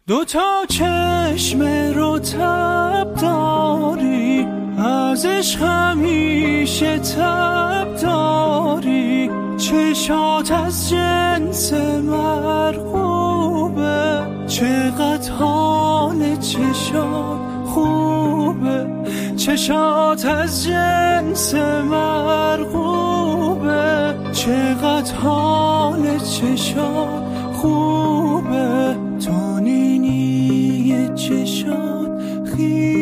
دوتا چشم رو تب داری، ازش همیشه تب داری، چشات از جنس مرغوبه، چقدر حال چشات خوبه، چشات از جنس مرغوبه، چقدر حال چشات خوبه، تو نینی چشات خیلی